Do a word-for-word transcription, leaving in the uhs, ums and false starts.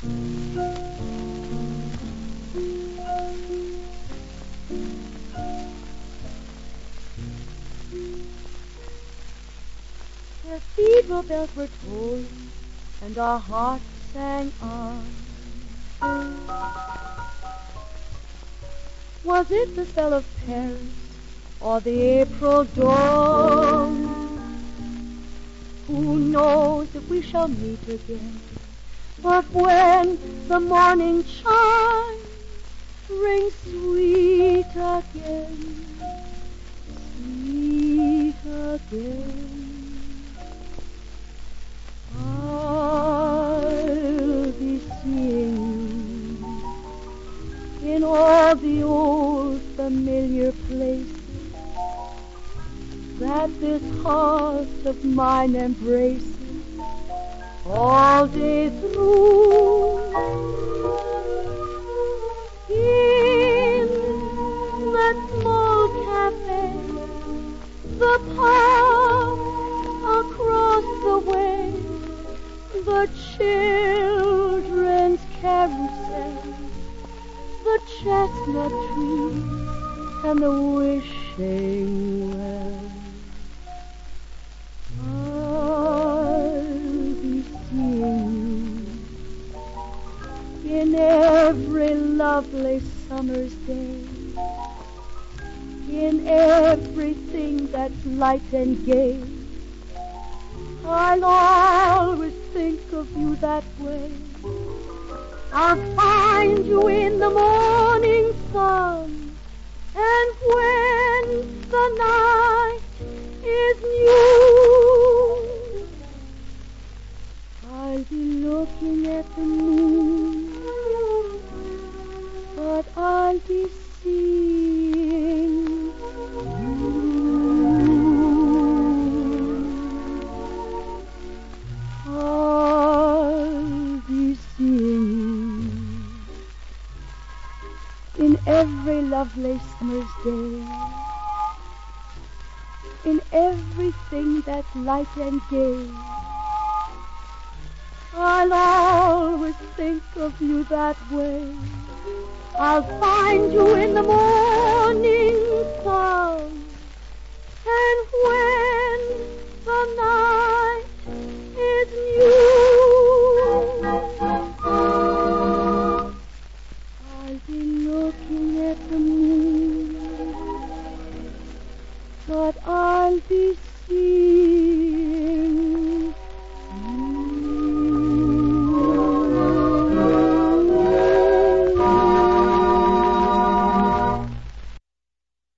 Cathedral bells were tolling, and our hearts sang on. Was it the spell of Paris, or the April dawn? Who knows if we shall meet again? But when the morning chimes ring sweet again, sweet again, I'll be seeing you in all the old familiar places that this heart of mine embraces all day through. In that small cafe, the park across the way, the children's carousel, the chestnut trees, and the wishing well. I'll be seeing you in every lovely summer's day, in everything that's light and gay. I'll always think of you that way. I'll find you in the morning sun, and when the night is new, I'll be looking at the moon, but I'll be seeing you. I'll be seeing you in every lovely summer's day, in everything that's light and gay. I'll always think of you that way. I'll find you in the morning sun, and when the night is new,